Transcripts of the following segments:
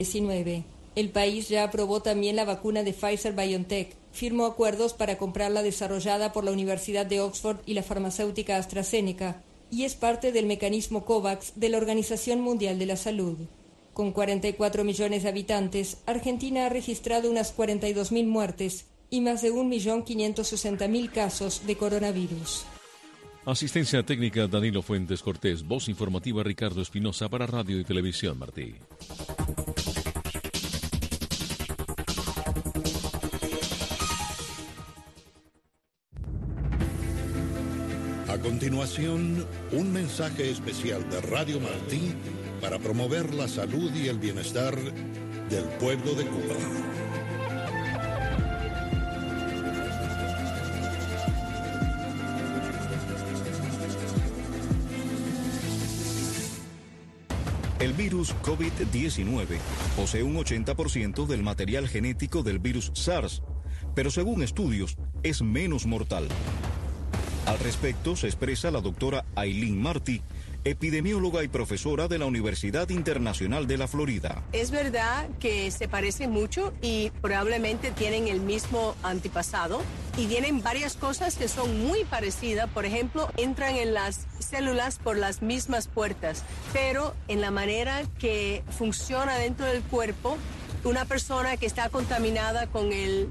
COVID-19. El país ya aprobó también la vacuna de Pfizer-BioNTech. Firmó acuerdos para comprarla desarrollada por la Universidad de Oxford y la farmacéutica AstraZeneca, y es parte del mecanismo COVAX de la Organización Mundial de la Salud. Con 44 millones de habitantes, Argentina ha registrado unas 42.000 muertes y más de 1.560.000 casos de coronavirus. Asistencia técnica Danilo Fuentes Cortés, voz informativa Ricardo Espinosa para Radio y Televisión Martí. A continuación, un mensaje especial de Radio Martí para promover la salud y el bienestar del pueblo de Cuba. El virus COVID-19 posee un 80% del material genético del virus SARS, pero según estudios es menos mortal. Al respecto se expresa la doctora Aileen Martí, epidemióloga y profesora de la Universidad Internacional de la Florida. Es verdad que se parecen mucho y probablemente tienen el mismo antepasado y tienen varias cosas que son muy parecidas. Por ejemplo, entran en las células por las mismas puertas, pero en la manera que funciona dentro del cuerpo, una persona que está contaminada con el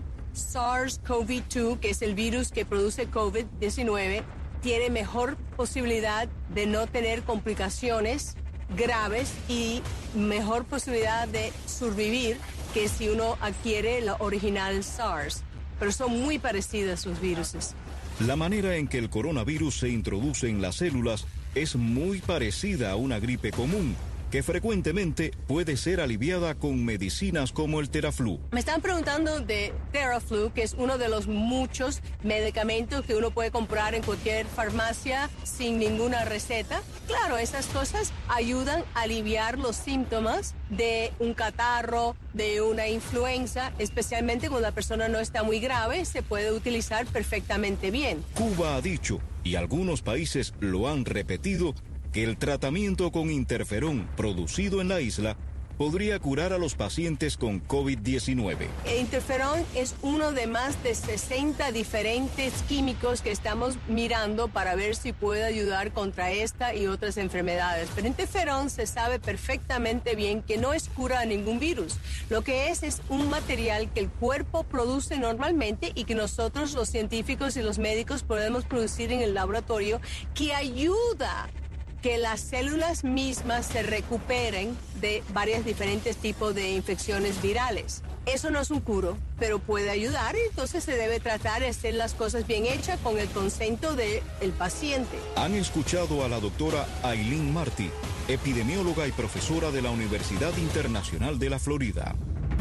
SARS-CoV-2, que es el virus que produce COVID-19, tiene mejor posibilidad de no tener complicaciones graves y mejor posibilidad de sobrevivir que si uno adquiere la original SARS. Pero son muy parecidas sus viruses. La manera en que el coronavirus se introduce en las células es muy parecida a una gripe común, que frecuentemente puede ser aliviada con medicinas como el Theraflu. Me están preguntando de Theraflu, que es uno de los muchos medicamentos que uno puede comprar en cualquier farmacia sin ninguna receta. Claro, esas cosas ayudan a aliviar los síntomas de un catarro, de una influenza, especialmente cuando la persona no está muy grave, se puede utilizar perfectamente bien. Cuba ha dicho, y algunos países lo han repetido, que el tratamiento con interferón producido en la isla podría curar a los pacientes con COVID-19. El interferón es uno de más de 60 diferentes químicos que estamos mirando para ver si puede ayudar contra esta y otras enfermedades. Pero interferón se sabe perfectamente bien que no es cura a ningún virus. Lo que es un material que el cuerpo produce normalmente y que nosotros los científicos y los médicos podemos producir en el laboratorio, que ayuda que las células mismas se recuperen de varios diferentes tipos de infecciones virales. Eso no es un curo, pero puede ayudar, y entonces se debe tratar de hacer las cosas bien hechas con el consento del paciente. Han escuchado a la doctora Aileen Martí, epidemióloga y profesora de la Universidad Internacional de la Florida.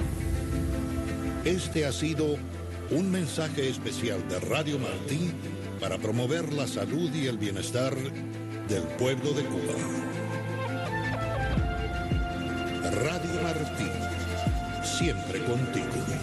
Este ha sido un mensaje especial de Radio Martí para promover la salud y el bienestar del pueblo de Cuba. Radio Martí, siempre contigo.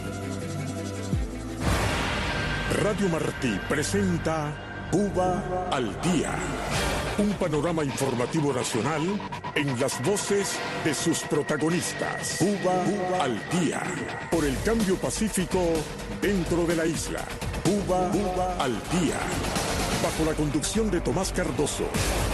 Radio Martí presenta Cuba al Día, un panorama informativo nacional en las voces de sus protagonistas. Cuba al Día, por el cambio pacífico dentro de la isla. Cuba al Día, bajo la conducción de Tomás Cardoso.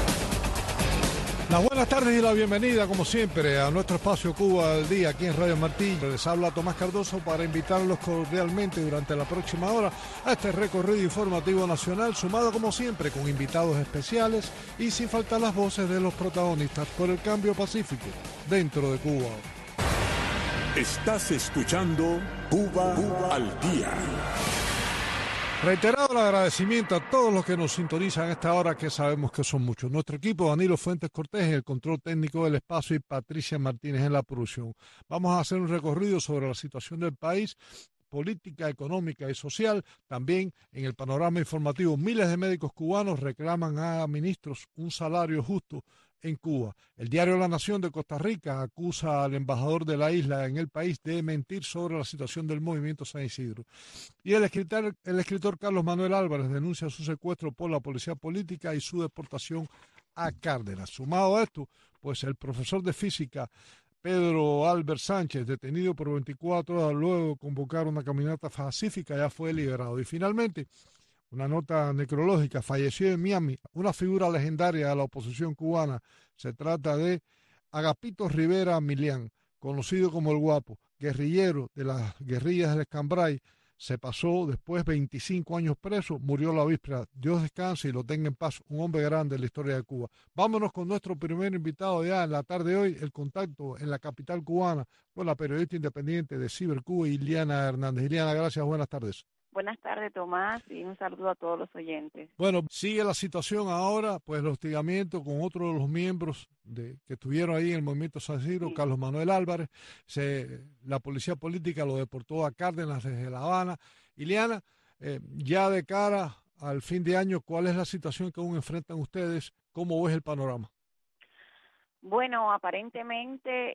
Las buenas tardes y la bienvenida, como siempre, a nuestro espacio Cuba al Día, aquí en Radio Martí. Les habla Tomás Cardoso para invitarlos cordialmente durante la próxima hora a este recorrido informativo nacional, sumado como siempre con invitados especiales y sin faltar las voces de los protagonistas por el cambio pacífico dentro de Cuba. Estás escuchando Cuba al Día. Reiterado el agradecimiento a todos los que nos sintonizan a esta hora, que sabemos que son muchos. Nuestro equipo, Danilo Fuentes Cortés en el control técnico del espacio y Patricia Martínez en la producción. Vamos a hacer un recorrido sobre la situación del país, política, económica y social. También en el panorama informativo, miles de médicos cubanos reclaman a ministros un salario justo en Cuba. El diario La Nación de Costa Rica acusa al embajador de la isla en el país de mentir sobre la situación del movimiento San Isidro. Y el escritor Carlos Manuel Álvarez denuncia su secuestro por la policía política y su deportación a Cárdenas. Sumado a esto, pues el profesor de física Pedro Albert Sánchez, detenido por 24 horas luego de convocar una caminata pacífica, ya fue liberado. Y finalmente, una nota necrológica, falleció en Miami una figura legendaria de la oposición cubana. Se trata de Agapito Rivera Milián, conocido como el Guapo, guerrillero de las guerrillas del Escambray. Se pasó después 25 años preso, murió la víspera. Dios descanse y lo tenga en paz, un hombre grande en la historia de Cuba. Vámonos con nuestro primer invitado ya en la tarde de hoy, el contacto en la capital cubana con la periodista independiente de Cibercuba, Iliana Hernández. Iliana, gracias, buenas tardes. Buenas tardes, Tomás, y un saludo a todos los oyentes. Bueno, sigue la situación ahora, pues el hostigamiento con otro de los miembros que estuvieron ahí en el movimiento San Isidro, sí. Carlos Manuel Álvarez. La policía política lo deportó a Cárdenas desde La Habana. Iliana, ya de cara al fin de año, ¿cuál es la situación que aún enfrentan ustedes? ¿Cómo ves el panorama? Bueno, aparentemente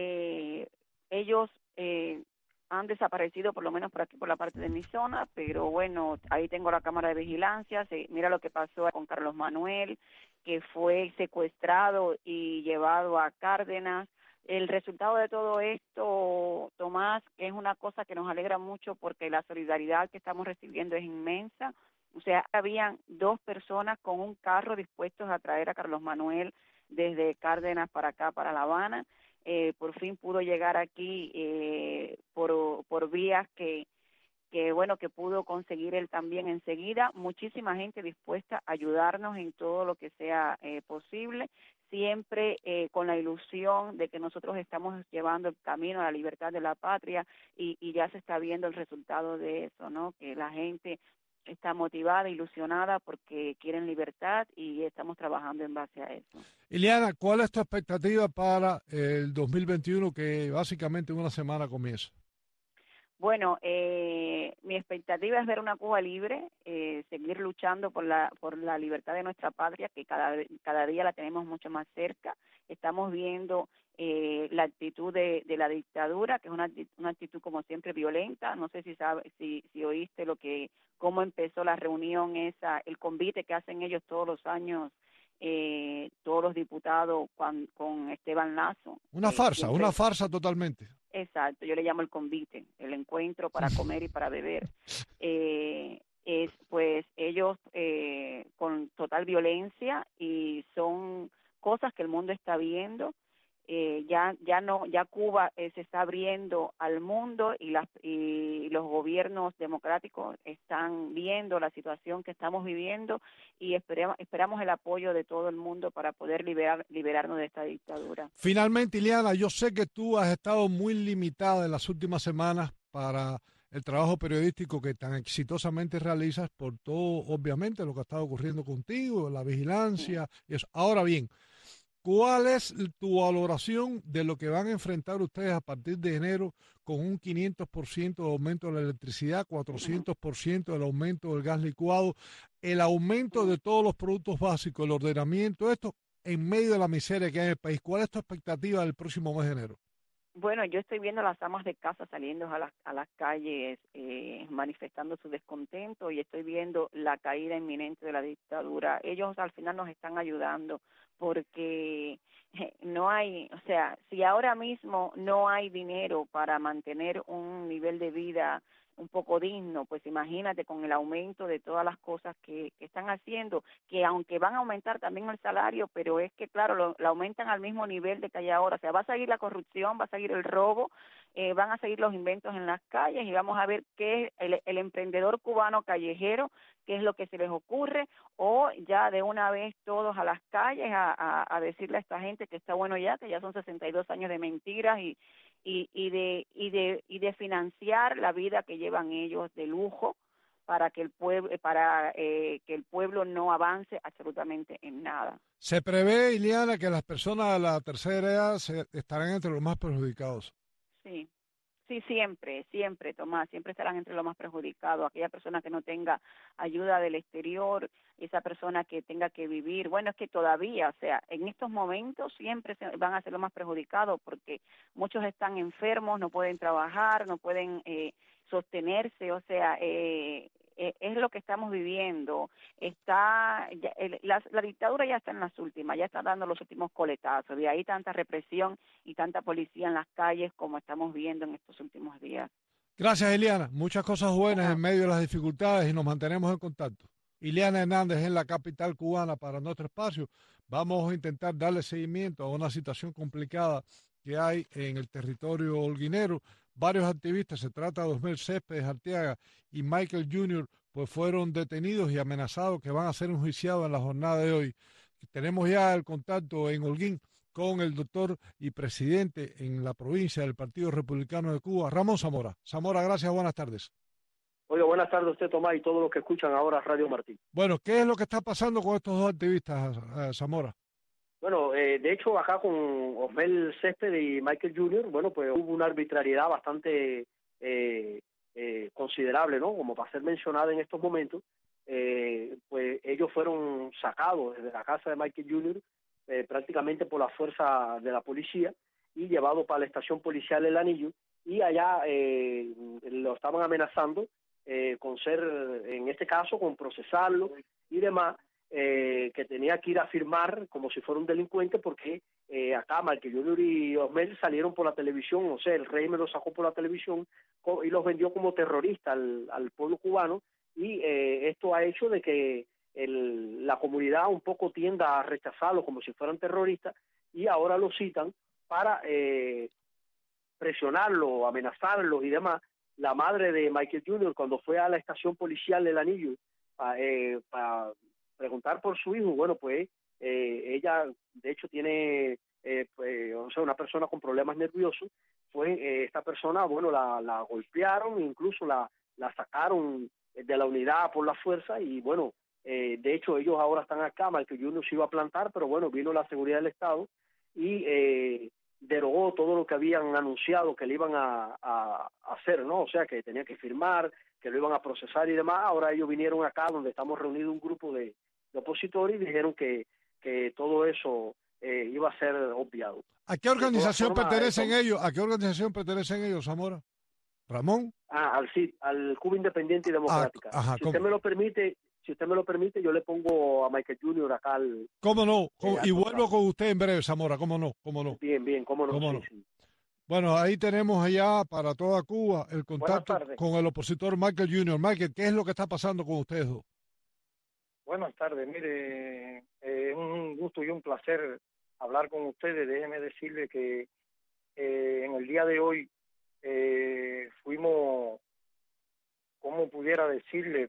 ellos han desaparecido, por lo menos por aquí, por la parte de mi zona, pero bueno, ahí tengo la cámara de vigilancia. Mira lo que pasó con Carlos Manuel, que fue secuestrado y llevado a Cárdenas. El resultado de todo esto, Tomás, es una cosa que nos alegra mucho porque la solidaridad que estamos recibiendo es inmensa. O sea, habían 2 personas con un carro dispuestos a traer a Carlos Manuel desde Cárdenas para acá, para La Habana. Por fin pudo llegar aquí por vías que pudo conseguir él también enseguida. Muchísima gente dispuesta a ayudarnos en todo lo que sea posible, siempre con la ilusión de que nosotros estamos llevando el camino a la libertad de la patria y ya se está viendo el resultado de eso, ¿no? Que la gente está motivada, ilusionada porque quieren libertad y estamos trabajando en base a eso. Iliana, ¿cuál es tu expectativa para el 2021 que básicamente en una semana comienza? Bueno, mi expectativa es ver una Cuba libre, seguir luchando por la libertad de nuestra patria, que cada día la tenemos mucho más cerca. Estamos viendo la actitud de la dictadura, que es una actitud como siempre violenta. No sé si oíste cómo empezó la reunión esa, el convite que hacen ellos todos los años, todos los diputados con Esteban Lazo. Una farsa totalmente. Exacto, yo le llamo el convite, el encuentro para comer y para beber. Pues ellos con total violencia, y son cosas que el mundo está viendo. Ya Cuba se está abriendo al mundo y los gobiernos democráticos están viendo la situación que estamos viviendo y esperamos el apoyo de todo el mundo para poder liberarnos de esta dictadura. Finalmente, Iliana, yo sé que tú has estado muy limitada en las últimas semanas para el trabajo periodístico que tan exitosamente realizas por todo, obviamente, lo que ha estado ocurriendo contigo, la vigilancia y eso. Ahora bien, ¿cuál es tu valoración de lo que van a enfrentar ustedes a partir de enero con un 500% de aumento de la electricidad, 400% del aumento del gas licuado, el aumento de todos los productos básicos, el ordenamiento, esto en medio de la miseria que hay en el país? ¿Cuál es tu expectativa del próximo mes de enero? Bueno, yo estoy viendo a las amas de casa saliendo a las calles manifestando su descontento, y estoy viendo la caída inminente de la dictadura. Ellos al final nos están ayudando porque no hay, o sea, si ahora mismo no hay dinero para mantener un nivel de vida un poco digno, pues imagínate con el aumento de todas las cosas que están haciendo, que aunque van a aumentar también el salario, pero es que claro, lo aumentan al mismo nivel de que hay ahora. O sea, va a seguir la corrupción, va a seguir el robo, van a seguir los inventos en las calles, y vamos a ver qué el emprendedor cubano callejero, qué es lo que se les ocurre, o ya de una vez todos a las calles a decirle a esta gente que está bueno ya, que ya son 62 años de mentiras y de financiar la vida que llevan ellos de lujo para que el pueblo no avance absolutamente en nada. Se prevé, Iliana, que las personas de la tercera edad estarán entre los más perjudicados. Sí, siempre, Tomás, siempre estarán entre los más perjudicados. Aquella persona que no tenga ayuda del exterior, esa persona que tenga que vivir. Bueno, es que todavía, o sea, en estos momentos siempre van a ser los más perjudicados porque muchos están enfermos, no pueden trabajar, no pueden sostenerse. O sea, es lo que estamos viviendo. La dictadura ya está en las últimas, ya está dando los últimos coletazos. De ahí tanta represión y tanta policía en las calles como estamos viendo en estos últimos días. Gracias, Ileana. Muchas cosas buenas en medio de las dificultades y nos mantenemos en contacto. Ileana Hernández en la capital cubana para nuestro espacio. Vamos a intentar darle seguimiento a una situación complicada que hay en el territorio holguinero. Varios activistas, se trata de Osmel Céspedes Arteaga y Michael Jr., pues fueron detenidos y amenazados que van a ser enjuiciados en la jornada de hoy. Tenemos ya el contacto en Holguín con el doctor y presidente en la provincia del Partido Republicano de Cuba, Ramón Zamora. Zamora, gracias, buenas tardes. Oiga, buenas tardes a usted, Tomás, y todos los que escuchan ahora Radio Martí. Bueno, ¿qué es lo que está pasando con estos dos activistas, Zamora? Bueno, de hecho, acá con Osmel Céspedes y Michael Jr., bueno, pues hubo una arbitrariedad bastante considerable, ¿no? Como para ser mencionada en estos momentos, pues ellos fueron sacados desde la casa de Michael Jr., prácticamente por la fuerza de la policía y llevados para la estación policial El Anillo, y allá lo estaban amenazando con ser, en este caso, con procesarlo y demás, que tenía que ir a firmar como si fuera un delincuente, porque acá Michael Jr. y Osmel salieron por la televisión, o sea, el régimen los sacó por la televisión y los vendió como terroristas al pueblo cubano, y esto ha hecho de que la comunidad un poco tienda a rechazarlos como si fueran terroristas, y ahora los citan para presionarlos, amenazarlos y demás. La madre de Michael Jr., cuando fue a la estación policial del Anillo para preguntar por su hijo, bueno, pues ella de hecho tiene o sea, una persona con problemas nerviosos. Esta persona, bueno, la golpearon, incluso la sacaron de la unidad por la fuerza, y bueno, de hecho ellos ahora están acá. Michael Jr. se iba a plantar, pero bueno, vino la seguridad del Estado y derogó todo lo que habían anunciado que le iban a hacer, ¿no? O sea, que tenía que firmar, que lo iban a procesar y demás. Ahora ellos vinieron acá, donde estamos reunidos un grupo de opositores, y dijeron que todo eso iba a ser obviado. ¿A qué organización pertenecen ellos? ¿A qué organización pertenecen ellos, Zamora? ¿Ramón? Al CID, al Cuba Independiente y Democrática. Ajá, si usted me lo permite, yo le pongo a Michael Jr. acá al... ¿Cómo no? Y vuelvo con usted en breve, Zamora. ¿Cómo no? Bien, cómo no. Sí. Bueno, ahí tenemos allá para toda Cuba el contacto con el opositor Michael Jr. Michael, ¿qué es lo que está pasando con ustedes dos? Buenas tardes, mire, es un gusto y un placer hablar con ustedes. Déjeme decirle que en el día de hoy fuimos, ¿cómo pudiera decirle?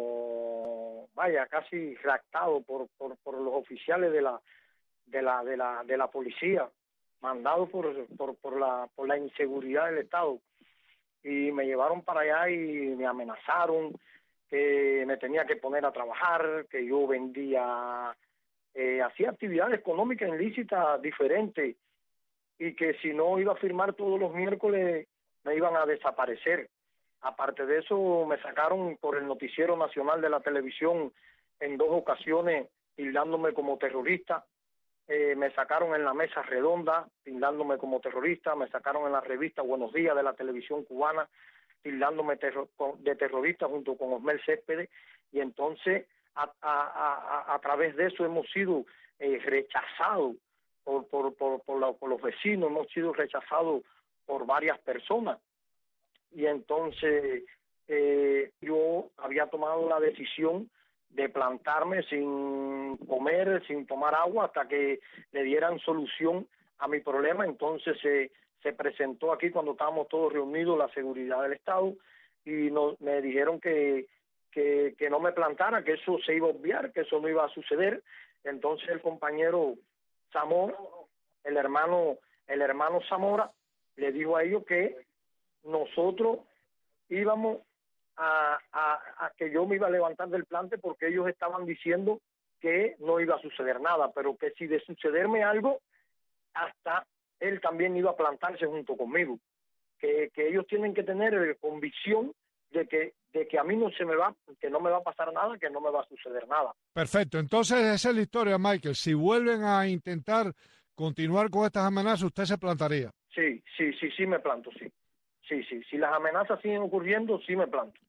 Casi raptados por los oficiales de la policía, mandados por la inseguridad del Estado, y me llevaron para allá y me amenazaron que me tenía que poner a trabajar, que yo vendía, hacía actividades económicas ilícitas diferentes, y que si no iba a firmar todos los miércoles me iban a desaparecer. Aparte de eso, me sacaron por el noticiero nacional de la televisión en 2 ocasiones tildándome como terrorista. Me sacaron en la mesa redonda tildándome como terrorista. Me sacaron en la revista Buenos Días de la televisión cubana tildándome de terrorista junto con Osmel Céspedes. Y entonces, a través de eso hemos sido rechazados por los vecinos, hemos sido rechazados por varias personas. Y entonces yo había tomado la decisión de plantarme sin comer, sin tomar agua, hasta que le dieran solución a mi problema. Entonces se presentó aquí, cuando estábamos todos reunidos, la seguridad del Estado, y me dijeron que no me plantara, que eso se iba a obviar, que eso no iba a suceder. Entonces el compañero Zamora, el hermano Zamora, le dijo a ellos que nosotros íbamos a que yo me iba a levantar del plante, porque ellos estaban diciendo que no iba a suceder nada, pero que si de sucederme algo, hasta él también iba a plantarse junto conmigo, que ellos tienen que tener convicción de que a mí que no me va a pasar nada, que no me va a suceder nada. Perfecto, entonces esa es la historia, Michael. Si vuelven a intentar continuar con estas amenazas, ¿usted se plantaría? Sí, me planto, sí. Sí, si las amenazas siguen ocurriendo, sí me planto.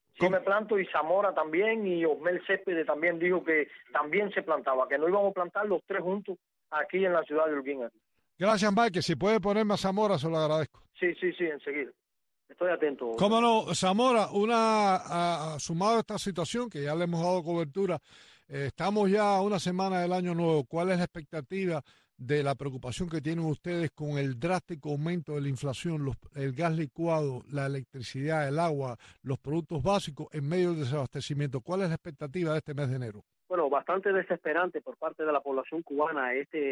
Sí me planto, y Zamora también, y Osmel Céspedes también dijo que también se plantaba, que no íbamos a plantar los tres juntos aquí en la ciudad de Holguín. Gracias, Mike. Si puede ponerme a Zamora, se lo agradezco. Sí, enseguida. Estoy atento. Cómo no, Zamora, sumado a esta situación que ya le hemos dado cobertura, estamos ya a una semana del año nuevo. ¿Cuál es la expectativa de la preocupación que tienen ustedes con el drástico aumento de la inflación, el gas licuado, la electricidad, el agua, los productos básicos en medio del desabastecimiento? ¿Cuál es la expectativa de este mes de enero? Bueno, bastante desesperante por parte de la población cubana.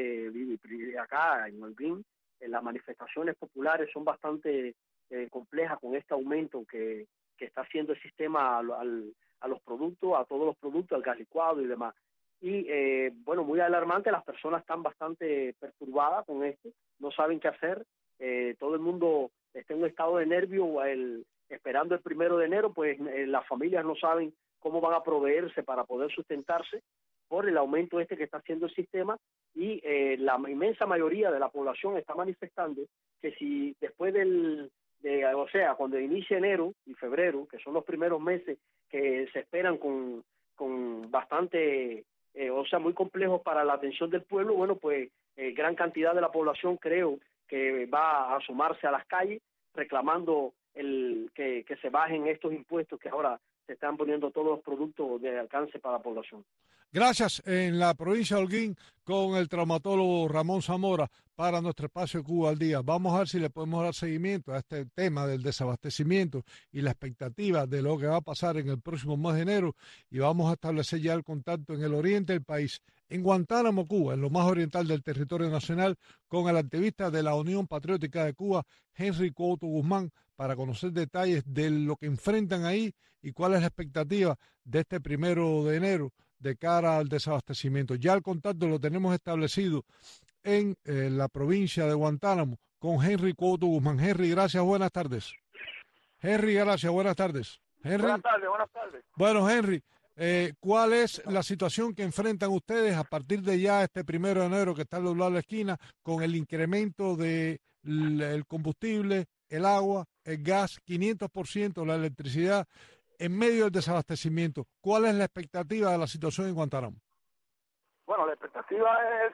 Acá en Holguín, las manifestaciones populares son bastante complejas con este aumento que está haciendo el sistema a los productos, a todos los productos, al gas licuado y demás. Y bueno, muy alarmante, las personas están bastante perturbadas con esto, no saben qué hacer, todo el mundo está en un estado de nervio, esperando el 1 de enero, pues las familias no saben cómo van a proveerse para poder sustentarse por el aumento que está haciendo el sistema, y la inmensa mayoría de la población está manifestando que si después cuando inicie enero y febrero, que son los primeros meses que se esperan con bastante... muy complejos para la atención del pueblo, bueno, pues gran cantidad de la población creo que va a sumarse a las calles reclamando que se bajen estos impuestos que ahora se están poniendo todos los productos de alcance para la población. Gracias. En la provincia de Holguín, con el traumatólogo Ramón Zamora, para nuestro espacio Cuba al Día. Vamos a ver si le podemos dar seguimiento a este tema del desabastecimiento y la expectativa de lo que va a pasar en el próximo mes de enero, y vamos a establecer ya el contacto en el oriente del país, en Guantánamo, Cuba, en lo más oriental del territorio nacional, con el activista de la Unión Patriótica de Cuba, Henry Couto Guzmán, para conocer detalles de lo que enfrentan ahí y cuál es la expectativa de este 1 de enero de cara al desabastecimiento. Ya el contacto lo tenemos establecido en la provincia de Guantánamo con Henry Couto Guzmán. Henry, gracias, buenas tardes. Henry, gracias, buenas tardes. Henry. Buenas tardes. Bueno, Henry, ¿cuál es la situación que enfrentan ustedes a partir de ya este 1 de enero que está al lado de la esquina, con el incremento del combustible, el agua, el gas, 500%, la electricidad, en medio del desabastecimiento? ¿Cuál es la expectativa de la situación en Guantánamo? Bueno, la expectativa es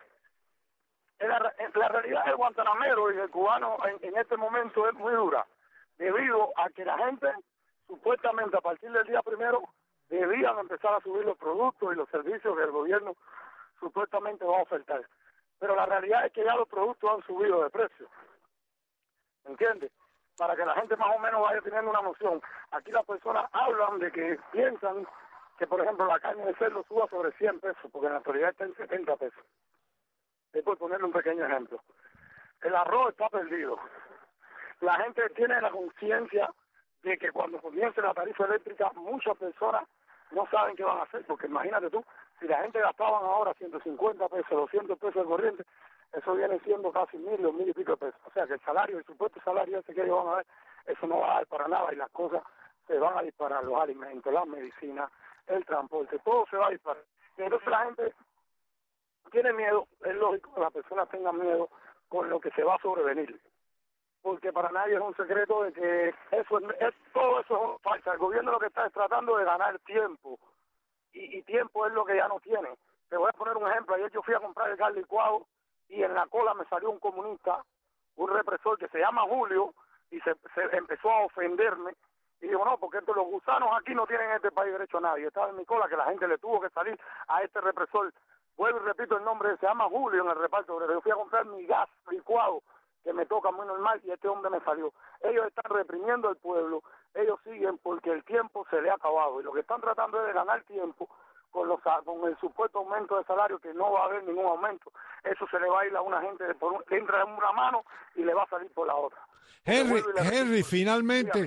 la realidad del guantanamero y del cubano en este momento es muy dura, debido a que la gente supuestamente a partir del día 1 debían empezar a subir los productos y los servicios que el gobierno supuestamente va a ofertar. Pero la realidad es que ya los productos han subido de precio. ¿Entiendes? Para que la gente más o menos vaya teniendo una noción. Aquí las personas hablan de que piensan que, por ejemplo, la carne de cerdo suba sobre 100 pesos, porque en la actualidad está en 70 pesos. Es por ponerle un pequeño ejemplo. El arroz está perdido. La gente tiene la conciencia de que cuando comience la tarifa eléctrica, muchas personas no saben qué van a hacer, porque imagínate tú, si la gente gastaban ahora 150 pesos, 200 pesos de corriente, eso viene siendo casi 1.000 o 1.000 y pico de pesos. O sea que el supuesto salario ese que ellos van a ver, eso no va a dar para nada, y las cosas se van a disparar, los alimentos, la medicina, el transporte, todo se va a disparar. Y entonces la gente tiene miedo, es lógico que las personas tengan miedo con lo que se va a sobrevenir, porque para nadie es un secreto de que todo eso es falsa. El gobierno lo que está es tratando de ganar tiempo, y tiempo es lo que ya no tiene. Te voy a poner un ejemplo. Ayer yo fui a comprar el gas licuado y en la cola me salió un comunista, un represor que se llama Julio, y se empezó a ofenderme. Y digo, no, porque los gusanos aquí no tienen en este país derecho a nadie. Estaba en mi cola que la gente le tuvo que salir a este represor. Vuelvo y repito el nombre, se llama Julio en el reparto obrero. Yo fui a comprar mi gas licuado, que me toca muy normal, y este hombre me salió. Ellos están reprimiendo al pueblo, ellos siguen porque el tiempo se le ha acabado, y lo que están tratando es de ganar tiempo con el supuesto aumento de salario, que no va a haber ningún aumento. Eso se le va a ir a una gente, que entra en una mano y le va a salir por la otra. Henry, finalmente,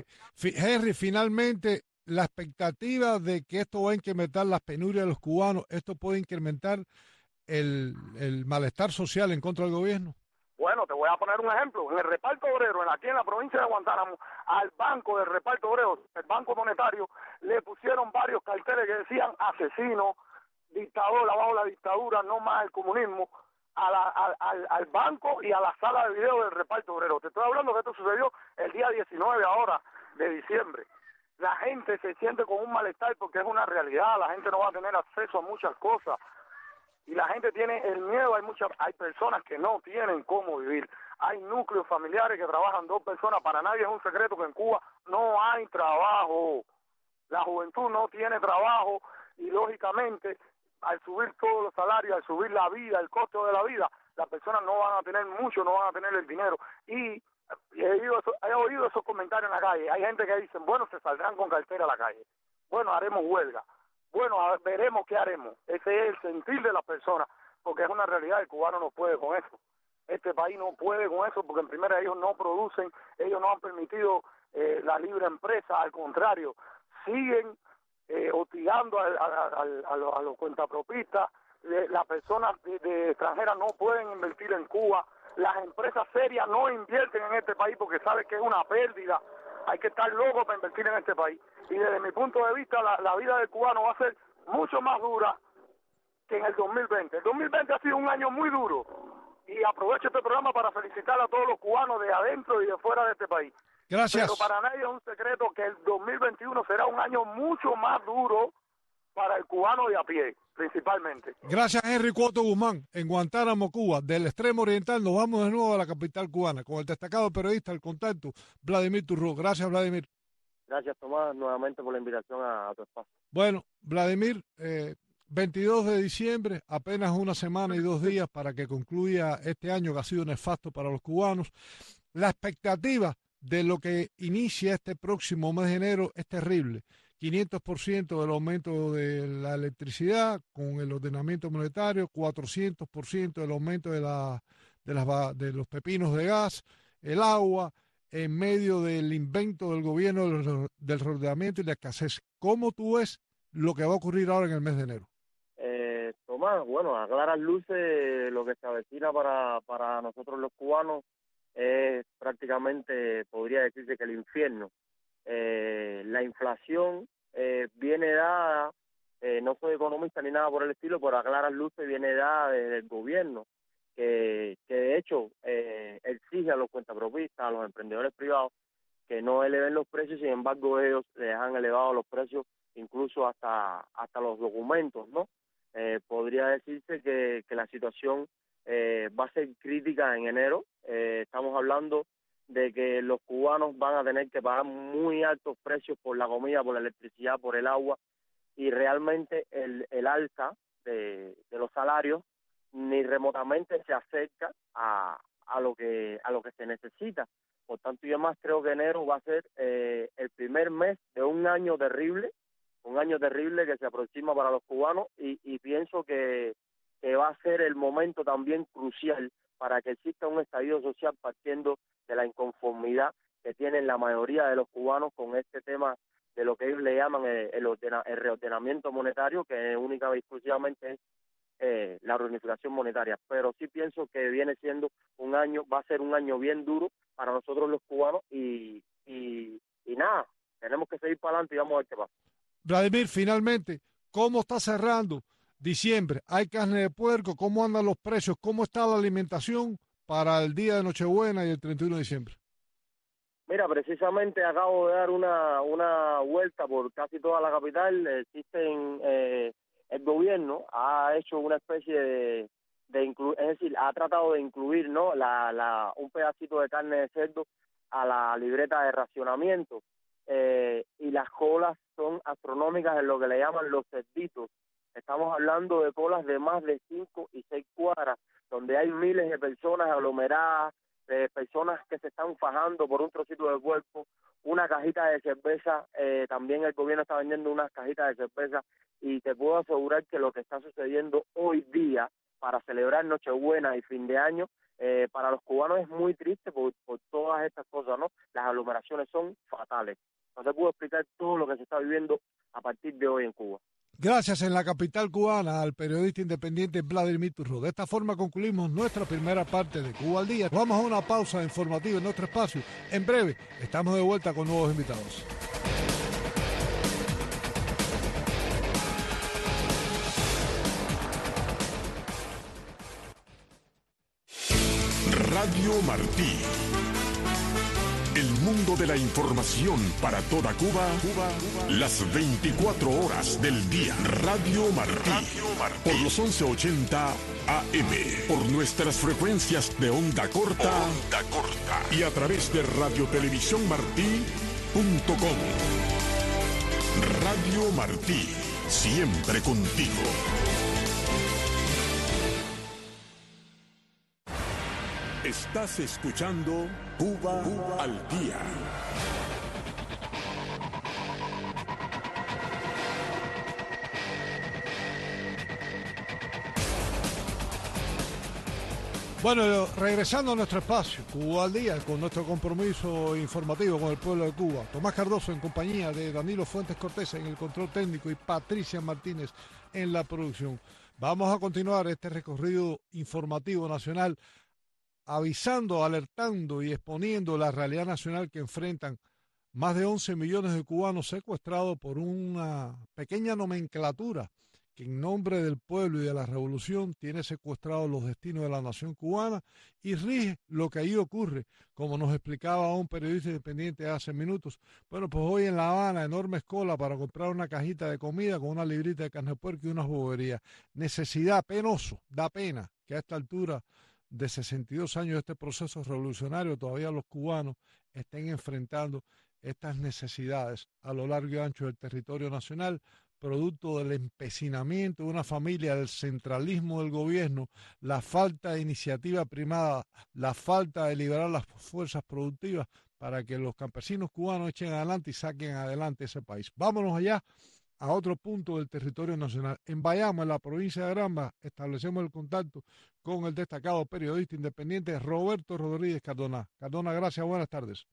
la expectativa de que esto va a incrementar las penurias de los cubanos, esto puede incrementar el malestar social en contra del gobierno. Bueno, te voy a poner un ejemplo. En el reparto obrero, aquí en la provincia de Guantánamo, al banco del reparto obrero, el Banco Monetario, le pusieron varios carteles que decían asesino, dictador, abajo la dictadura, no más el comunismo, al banco y a la sala de video del reparto obrero. Te estoy hablando que esto sucedió el día 19 ahora de diciembre. la gente se siente con un malestar porque es una realidad, la gente no va a tener acceso a muchas cosas y la gente tiene el miedo, hay personas que no tienen cómo vivir, hay núcleos familiares que trabajan 2 personas, para nadie es un secreto que en Cuba no hay trabajo, la juventud no tiene trabajo y lógicamente al subir todos los salarios, al subir la vida, el costo de la vida, las personas no van a tener mucho, no van a tener el dinero. Y he oído esos comentarios en la calle. Hay gente que dicen, bueno, se saldrán con cartera a la calle. Bueno, haremos huelga. Bueno, veremos qué haremos. Ese es el sentir de las personas, porque es una realidad, el cubano no puede con eso. Este país no puede con eso, porque en primera ellos no producen, ellos no han permitido la libre empresa, al contrario, siguen hostigando a los cuentapropistas. Las personas de extranjeras no pueden invertir en Cuba, las empresas serias no invierten en este país porque saben que es una pérdida, hay que estar loco para invertir en este país. Y desde mi punto de vista la vida del cubano va a ser mucho más dura que en el 2020. El 2020 ha sido un año muy duro y aprovecho este programa para felicitar a todos los cubanos de adentro y de fuera de este país. Gracias. Pero para nadie es un secreto que el 2021 será un año mucho más duro para el cubano de a pie, principalmente. Gracias, Henry Cuoto Guzmán. En Guantánamo, Cuba, del extremo oriental, nos vamos de nuevo a la capital cubana con el destacado periodista del Contacto, Vladimir Turró. Gracias, Vladimir. Gracias, Tomás, nuevamente por la invitación a tu espacio. Bueno, Vladimir, 22 de diciembre, apenas una semana y 2 días para que concluya este año que ha sido nefasto para los cubanos. La expectativa de lo que inicia este próximo mes de enero es terrible. 500% del aumento de la electricidad con el ordenamiento monetario, 400% del aumento de los pepinos de gas, el agua, en medio del invento del gobierno del ordenamiento y la escasez. ¿Cómo tú ves lo que va a ocurrir ahora en el mes de enero? Tomás, bueno, a claras luces lo que se avecina para nosotros los cubanos es prácticamente, podría decirse que el infierno. La inflación viene dada, no soy economista ni nada por el estilo, pero a claras luces viene dada desde el gobierno, que de hecho exige a los cuentapropistas, a los emprendedores privados, que no eleven los precios, sin embargo ellos les han elevado los precios, incluso hasta los documentos, ¿no? Podría decirse que la situación va a ser crítica en enero. Estamos hablando de que los cubanos van a tener que pagar muy altos precios por la comida, por la electricidad, por el agua, y realmente el alza de los salarios ni remotamente se acerca a lo que se necesita. Por tanto, yo más creo que enero va a ser el primer mes de un año terrible que se aproxima para los cubanos, y pienso que va a ser el momento también crucial para que exista un estallido social partiendo de la inconformidad que tienen la mayoría de los cubanos con este tema de lo que ellos le llaman el reordenamiento monetario, que única y exclusivamente es la reunificación monetaria. Pero sí pienso que viene siendo va a ser un año bien duro para nosotros los cubanos y nada, tenemos que seguir para adelante y vamos a ver qué pasa. Vladimir, finalmente, ¿cómo está cerrando diciembre? ¿Hay carne de puerco? ¿Cómo andan los precios? ¿Cómo está la alimentación para el día de Nochebuena y el 31 de diciembre? Mira, precisamente acabo de dar una vuelta por casi toda la capital. El gobierno ha hecho una especie de es decir, ha tratado de incluir, ¿no?, un pedacito de carne de cerdo a la libreta de racionamiento, y las colas son astronómicas en lo que le llaman los cerditos. Estamos hablando de colas de más de 5 y 6 cuadras, donde hay miles de personas aglomeradas, personas que se están fajando por un trocito de cuerpo, una cajita de cerveza. También el gobierno está vendiendo unas cajitas de cerveza, y te puedo asegurar que lo que está sucediendo hoy día para celebrar Nochebuena y fin de año, para los cubanos es muy triste por todas estas cosas, ¿no? Las aglomeraciones son fatales. No te puedo explicar todo lo que se está viviendo a partir de hoy en Cuba. Gracias en la capital cubana al periodista independiente Vladimir Turró. De esta forma concluimos nuestra primera parte de Cuba al Día. Vamos a una pausa informativa en nuestro espacio. En breve estamos de vuelta con nuevos invitados. Radio Martí, el mundo de la información para toda Cuba, las 24 horas del día. Radio Martí, por los 1180 AM, por nuestras frecuencias de onda corta, y a través de radiotelevisiónmartí.com. Radio Martí, siempre contigo. Estás escuchando Cuba al Día. Bueno, regresando a nuestro espacio, Cuba al Día, con nuestro compromiso informativo con el pueblo de Cuba. Tomás Cardoso en compañía de Danilo Fuentes Cortés en el control técnico y Patricia Martínez en la producción. Vamos a continuar este recorrido informativo nacional, avisando, alertando y exponiendo la realidad nacional que enfrentan más de 11 millones de cubanos secuestrados por una pequeña nomenclatura que en nombre del pueblo y de la revolución tiene secuestrados los destinos de la nación cubana y rige lo que ahí ocurre, como nos explicaba un periodista independiente hace minutos. Bueno, pues hoy en La Habana, enormes colas para comprar una cajita de comida con una librita de carne de puerco y unas boberías. Necesidad, penoso, da pena que a esta altura de 62 años de este proceso revolucionario todavía los cubanos estén enfrentando estas necesidades a lo largo y ancho del territorio nacional, producto del empecinamiento de una familia, del centralismo del gobierno, la falta de iniciativa privada, la falta de liberar las fuerzas productivas para que los campesinos cubanos echen adelante y saquen adelante ese país. Vámonos allá a otro punto del territorio nacional. En Bayamo, en la provincia de Granma, establecemos el contacto con el destacado periodista independiente Roberto Rodríguez Cardona. Cardona, gracias, buenas tardes.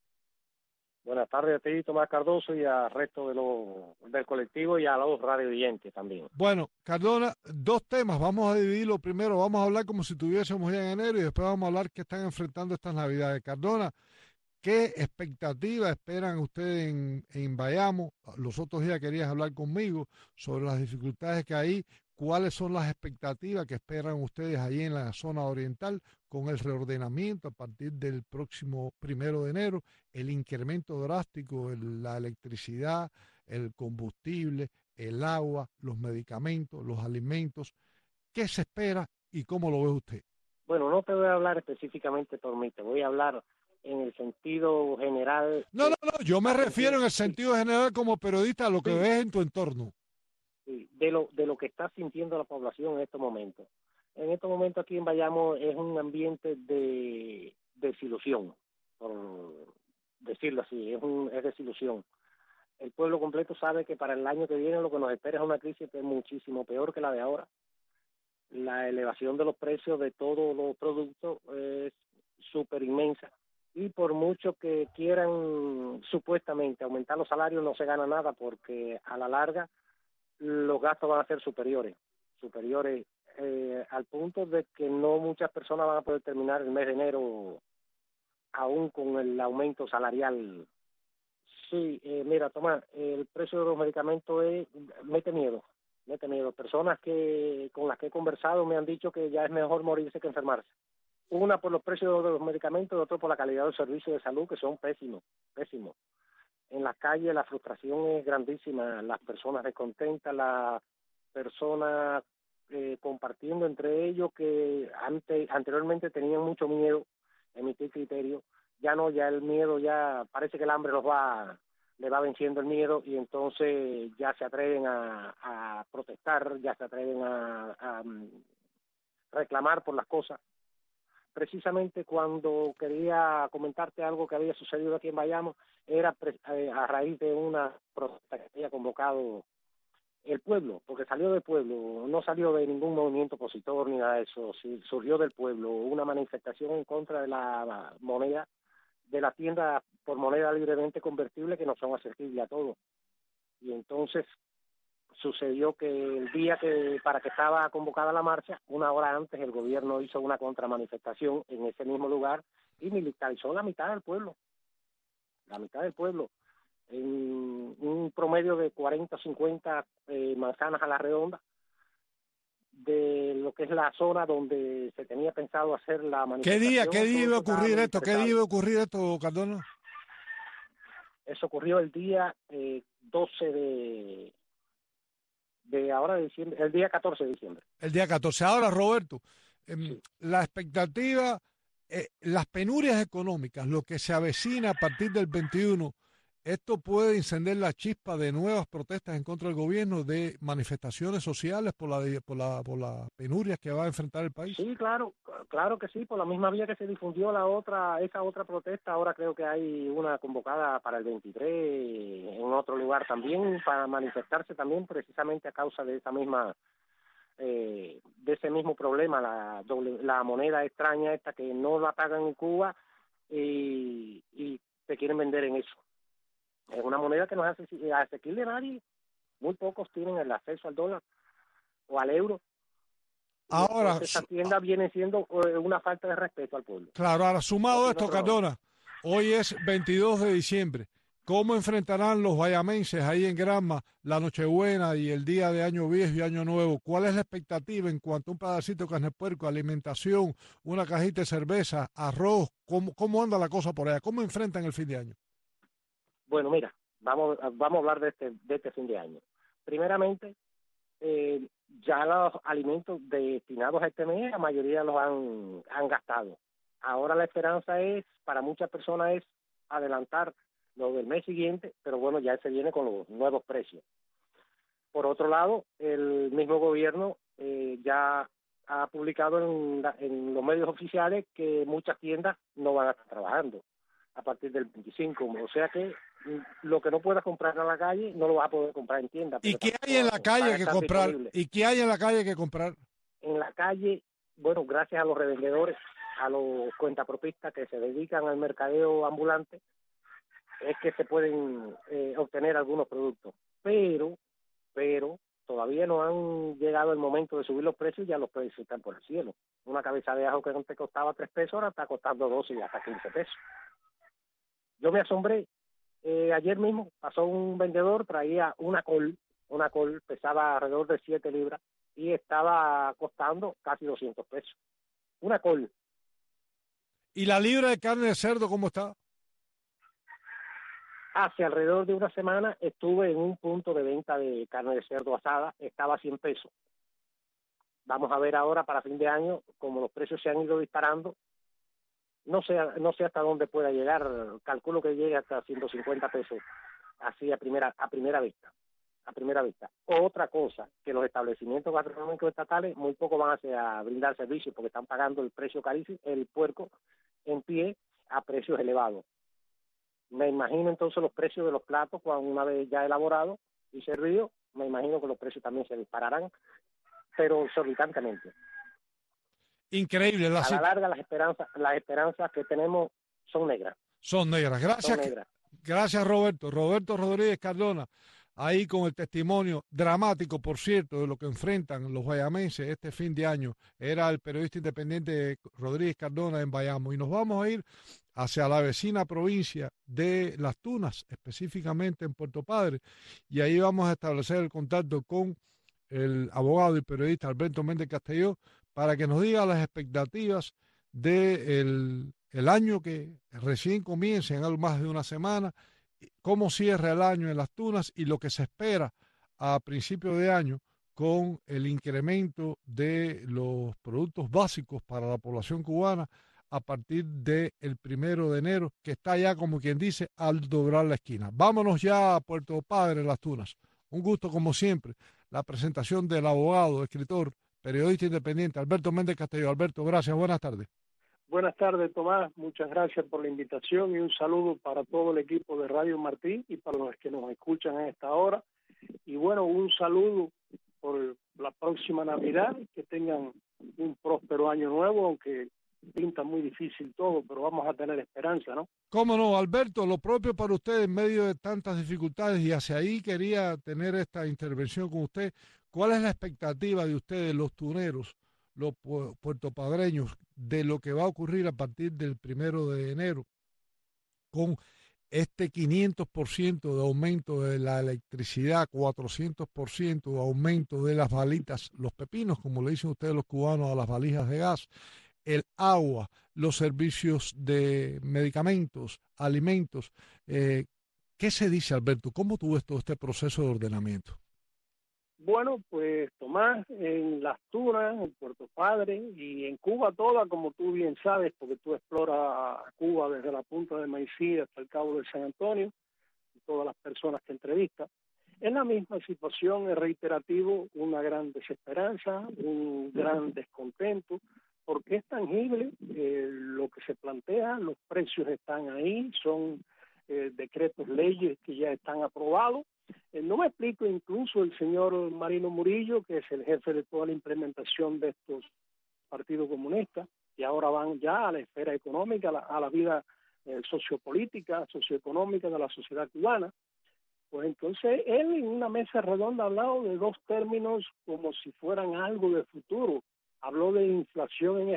Buenas tardes a ti, Tomás Cardoso, y al resto del colectivo y a los radio oyentes también. Bueno, Cardona, dos temas. Vamos a dividirlo. Primero vamos a hablar como si tuviésemos ya en enero y después vamos a hablar qué están enfrentando estas Navidades. Cardona, ¿qué expectativas esperan ustedes en Bayamo? Los otros días querías hablar conmigo sobre las dificultades que hay. ¿Cuáles son las expectativas que esperan ustedes ahí en la zona oriental con el reordenamiento a partir del próximo 1 de enero, el incremento drástico en la electricidad, el combustible, el agua, los medicamentos, los alimentos? ¿Qué se espera y cómo lo ve usted? Bueno, no te voy a hablar específicamente por mí, te voy a hablar en el sentido general. No, yo me refiero en el sentido general como periodista a lo que ves en tu entorno. Sí, de lo que está sintiendo la población en estos momentos. En estos momentos aquí en Bayamo es un ambiente de desilusión, por decirlo así, es desilusión. El pueblo completo sabe que para el año que viene lo que nos espera es una crisis que es muchísimo peor que la de ahora. La elevación de los precios de todos los productos es súper inmensa. Y por mucho que quieran supuestamente aumentar los salarios, no se gana nada porque a la larga los gastos van a ser superiores al punto de que no muchas personas van a poder terminar el mes de enero aún con el aumento salarial. Sí, mira, Tomás, el precio de los medicamentos mete miedo. Personas con las que he conversado me han dicho que ya es mejor morirse que enfermarse. Una por los precios de los medicamentos y otro por la calidad del servicio de salud, que son pésimos. En las calles la frustración es grandísima, las personas descontentas, las personas compartiendo entre ellos que anteriormente tenían mucho miedo a emitir criterios, ya el miedo, ya parece que el hambre le va venciendo el miedo y entonces ya se atreven a protestar, ya se atreven a reclamar por las cosas. Precisamente cuando quería comentarte algo que había sucedido aquí en Bayamo, era a raíz de una protesta que había convocado el pueblo, porque salió del pueblo, no salió de ningún movimiento opositor ni nada de eso, surgió del pueblo, una manifestación en contra de la moneda, de la tienda por moneda libremente convertible que no son accesibles a todos. Y entonces sucedió que el día para que estaba convocada la marcha, una hora antes el gobierno hizo una contramanifestación en ese mismo lugar y militarizó la mitad del pueblo, en un promedio de 40 o 50 manzanas a la redonda de lo que es la zona donde se tenía pensado hacer la manifestación. ¿Qué día iba a ocurrir esto? ¿Qué día iba a ocurrir esto, Cardona? Eso ocurrió el día 12 de ahora de diciembre, el día 14 de diciembre. El día 14. Ahora, Roberto, Sí. la expectativa, las penurias económicas, lo que se avecina a partir del 21, ¿esto puede encender la chispa de nuevas protestas en contra del gobierno, de manifestaciones sociales por la penurias que va a enfrentar el país? Sí, claro que sí, por la misma vía que se difundió esa otra protesta, ahora creo que hay una convocada para el 23 en otro lugar también, para manifestarse también precisamente a causa de esa misma, de ese mismo problema, la moneda extraña esta que no la pagan en Cuba y se quieren vender en eso. Es una moneda que no es asequible a nadie, muy pocos tienen el acceso al dólar o al euro. Ahora, esa tienda viene siendo una falta de respeto al pueblo. Claro, ahora sumado a esto, Cardona, hoy es 22 de diciembre. ¿Cómo enfrentarán los bayamenses ahí en Granma la Nochebuena y el día de Año Viejo y Año Nuevo? ¿Cuál es la expectativa en cuanto a un pedacito de carne de puerco, alimentación, una cajita de cerveza, arroz? ¿Cómo anda la cosa por allá? ¿Cómo enfrentan el fin de año? Bueno, mira, vamos a hablar de este fin de año. Primeramente, ya los alimentos destinados a este mes, la mayoría los han gastado. Ahora la esperanza para muchas personas es adelantar lo del mes siguiente, pero bueno, ya se viene con los nuevos precios. Por otro lado, el mismo gobierno ya ha publicado en los medios oficiales que muchas tiendas no van a estar trabajando a partir del 25, o sea que lo que no puedas comprar en la calle no lo vas a poder comprar en tienda. ¿Y qué hay en la calle que comprar? ¿Y qué hay en la calle que comprar? En la calle, bueno, gracias a los revendedores, a los cuentapropistas que se dedican al mercadeo ambulante, es que se pueden obtener algunos productos. Pero todavía no han llegado el momento de subir los precios y ya los precios están por el cielo. Una cabeza de ajo que antes costaba 3 pesos, ahora está costando 12 y hasta 15 pesos. Yo me asombré, ayer mismo pasó un vendedor, traía una col, pesaba alrededor de 7 libras y estaba costando casi 200 pesos. Una col. ¿Y la libra de carne de cerdo cómo está? Hace alrededor de una semana estuve en un punto de venta de carne de cerdo asada, estaba a 100 pesos. Vamos a ver ahora para fin de año, como los precios se han ido disparando, no sé hasta dónde pueda llegar, calculo que llegue hasta 150 pesos, así a primera vista. Otra cosa, que los establecimientos gastronómicos estatales muy poco van a brindar servicios porque están pagando el precio carísimo, el puerco en pie a precios elevados. Me imagino entonces los precios de los platos, cuando una vez ya elaborado y servido, me imagino que los precios también se dispararán, pero exorbitantemente. Increíble. A la larga las esperanzas que tenemos son negras. Son negras. Gracias, Roberto. Roberto Rodríguez Cardona, ahí con el testimonio dramático, por cierto, de lo que enfrentan los bayamenses este fin de año. Era el periodista independiente Rodríguez Cardona en Bayamo. Y nos vamos a ir hacia la vecina provincia de Las Tunas, específicamente en Puerto Padre, y ahí vamos a establecer el contacto con el abogado y periodista Alberto Méndez Castelló para que nos diga las expectativas del año que recién comienza en algo más de una semana, cómo cierra el año en Las Tunas y lo que se espera a principio de año con el incremento de los productos básicos para la población cubana a partir del 1 de enero, que está ya, como quien dice, al doblar la esquina. Vámonos ya a Puerto Padre, Las Tunas. Un gusto, como siempre, la presentación del abogado, escritor, periodista independiente, Alberto Méndez Castelló. Alberto, gracias, buenas tardes. Buenas tardes, Tomás. Muchas gracias por la invitación y un saludo para todo el equipo de Radio Martí y para los que nos escuchan a esta hora. Y bueno, un saludo por la próxima Navidad, que tengan un próspero año nuevo, aunque pinta muy difícil todo, pero vamos a tener esperanza, ¿no? Cómo no, Alberto, lo propio para usted en medio de tantas dificultades, y hacia ahí quería tener esta intervención con usted. ¿Cuál es la expectativa de ustedes, los tuneros, los puertopadreños, de lo que va a ocurrir a partir del 1 de enero con este 500% de aumento de la electricidad, 400% de aumento de las balitas, los pepinos, como le dicen ustedes los cubanos a las valijas de gas, el agua, los servicios de medicamentos, alimentos? ¿Qué se dice, Alberto? ¿Cómo tú ves todo este proceso de ordenamiento? Bueno, pues Tomás, en Las Tunas, en Puerto Padre y en Cuba toda, como tú bien sabes, porque tú exploras Cuba desde la punta de Maicí hasta el Cabo de San Antonio, y todas las personas que entrevistas, es la misma situación, es reiterativo, una gran desesperanza, un gran descontento, porque es tangible lo que se plantea, los precios están ahí, son decretos, leyes que ya están aprobados. No me explico incluso el señor Marino Murillo, que es el jefe de toda la implementación de estos partidos comunistas, que ahora van ya a la esfera económica, a la vida sociopolítica, socioeconómica de la sociedad cubana. Pues entonces él en una mesa redonda ha hablado de dos términos como si fueran algo de futuro. Habló de inflación en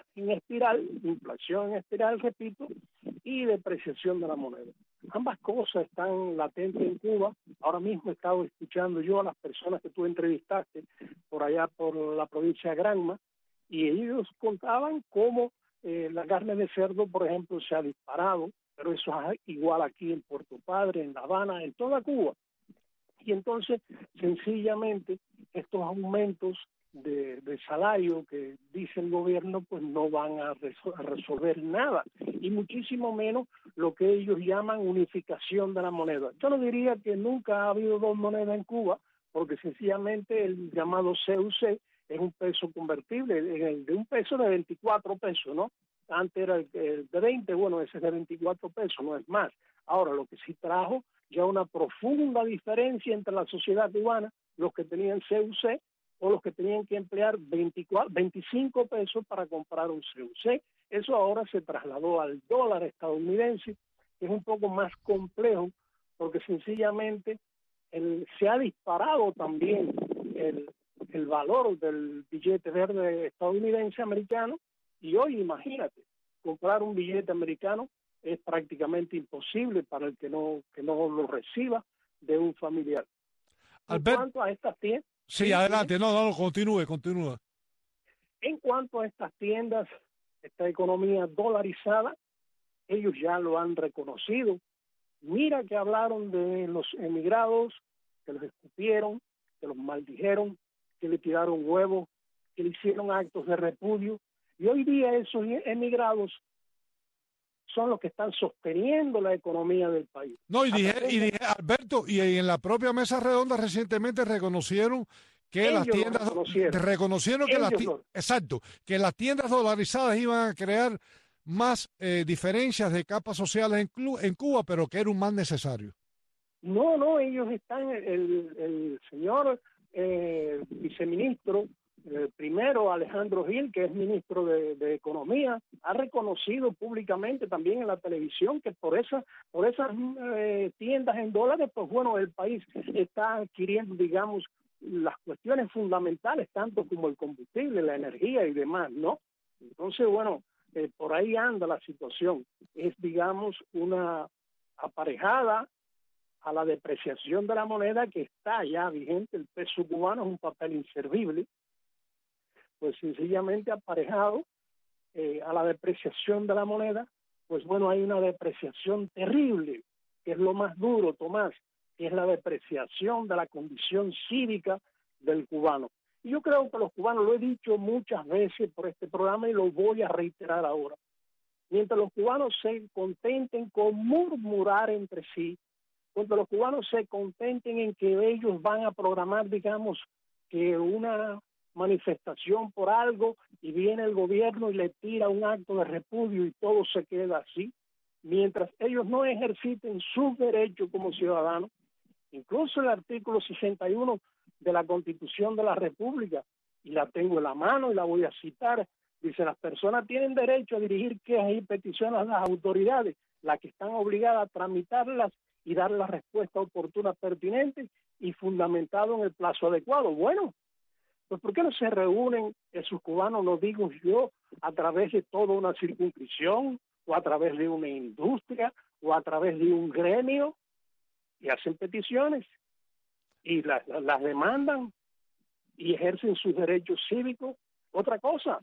espiral, repito, y depreciación de la moneda. Ambas cosas están latentes en Cuba. Ahora mismo he estado escuchando yo a las personas que tú entrevistaste por allá por la provincia de Granma, y ellos contaban cómo la carne de cerdo, por ejemplo, se ha disparado, pero eso es igual aquí en Puerto Padre, en La Habana, en toda Cuba. Y entonces, sencillamente, estos aumentos de salario que dice el gobierno, pues no van a resolver nada, y muchísimo menos lo que ellos llaman unificación de la moneda. Yo no diría que nunca ha habido dos monedas en Cuba, porque sencillamente el llamado CUC es un peso convertible, el de un peso de 24 pesos, ¿no? Antes era el de 20, bueno, ese es de 24 pesos, no es más. Ahora, lo que sí trajo ya una profunda diferencia entre la sociedad cubana, los que tenían CUC o los que tenían que emplear 25 pesos para comprar un CUC. Eso ahora se trasladó al dólar estadounidense, que es un poco más complejo, porque sencillamente se ha disparado también el valor del billete verde estadounidense americano, y hoy imagínate, comprar un billete americano es prácticamente imposible para el que no lo reciba de un familiar. En cuanto a estas tiendas... Sí, adelante, no, continúe. En cuanto a estas tiendas, esta economía dolarizada, ellos ya lo han reconocido. Mira que hablaron de los emigrados, que los escupieron, que los maldijeron, que le tiraron huevos, que le hicieron actos de repudio. Y hoy día esos emigrados son los que están sosteniendo la economía del país. No, y dije, Alberto, y en la propia mesa redonda recientemente reconocieron que las tiendas que las tiendas dolarizadas iban a crear más diferencias de capas sociales en Cuba, pero que era un mal necesario. No, ellos están, el señor viceministro primero Alejandro Gil, que es ministro de Economía, ha reconocido públicamente también en la televisión que por esas tiendas en dólares, pues bueno, el país está adquiriendo, digamos, las cuestiones fundamentales, tanto como el combustible, la energía y demás, ¿no? Entonces, bueno, por ahí anda la situación. Es, digamos, una aparejada a la depreciación de la moneda que está ya vigente. El peso cubano es un papel inservible, pues sencillamente aparejado a la depreciación de la moneda, pues bueno, hay una depreciación terrible, que es lo más duro, Tomás, que es la depreciación de la condición cívica del cubano. Y yo creo que los cubanos, lo he dicho muchas veces por este programa y lo voy a reiterar ahora, mientras los cubanos se contenten con murmurar entre sí, mientras los cubanos se contenten en que ellos van a programar, digamos, que una manifestación por algo y viene el gobierno y le tira un acto de repudio y todo se queda así, mientras ellos no ejerciten sus derechos como ciudadanos. Incluso el artículo 61 de la Constitución de la República, y la tengo en la mano y la voy a citar, dice: las personas tienen derecho a dirigir quejas y peticiones a las autoridades, las que están obligadas a tramitarlas y dar la respuesta oportuna, pertinente y fundamentado en el plazo adecuado. Bueno, pues ¿por qué no se reúnen esos cubanos, lo digo yo, a través de toda una circunscripción, o a través de una industria, o a través de un gremio, y hacen peticiones, y las demandan, y ejercen sus derechos cívicos? Otra cosa,